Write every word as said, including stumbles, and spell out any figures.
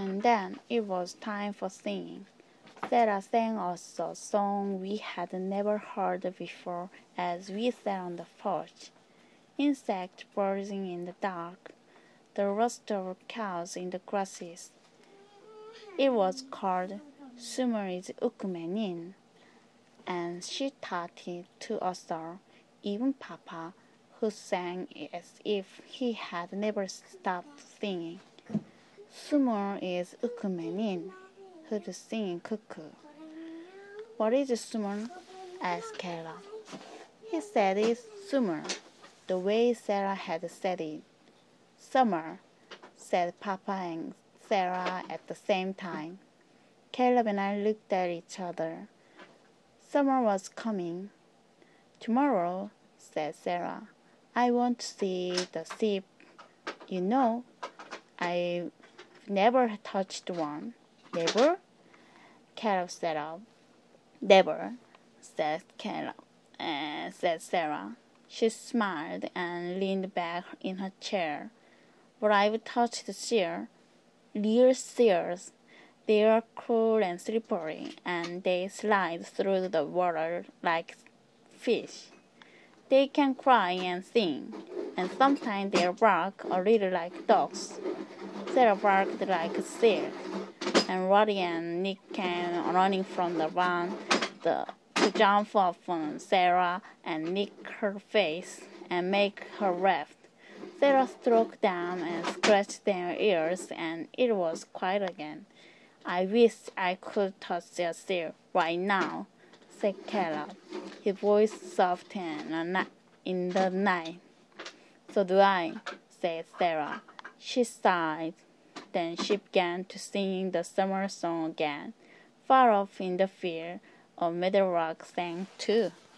And then it was time for singing. Sarah sang us a song we had never heard before as we sat on the porch. Insects buzzing in the dark, the rust of cows in the grasses. It was called Summer's Ukmenin, and she taught it to us all, even Papa, who sang as if he had never stopped singing. Summer is Ukmenin, who's singing cuckoo. What is summer? asked Kayla. He said it's summer, the way Sarah had said it. Summer, said Papa and Sarah at the same time. Caleb and I looked at each other. Summer was coming. Tomorrow, said Sarah, I want to see the sheep. You know, I've never touched one. Never? Caleb sat up. Never, said Caleb, and said Sarah. She smiled and leaned back in her chair. But I've touched seal, real seals. They are cool and slippery, and they slide through the water like fish. They can cry and sing, and sometimes they bark a little like dogs. Sarah barked like a seal, and Roddy and Nick came running from the barn the, to jump off on Sarah and nick her face and make her laugh. Sarah stroked them and scratched their ears, and it was quiet again. I wish I could touch a seal right now, said Caleb, his voice soft and in the night. So do I, said Sarah. She sighed. Then she began to sing the summer song again. Far off in the field, a meadow lark sang too.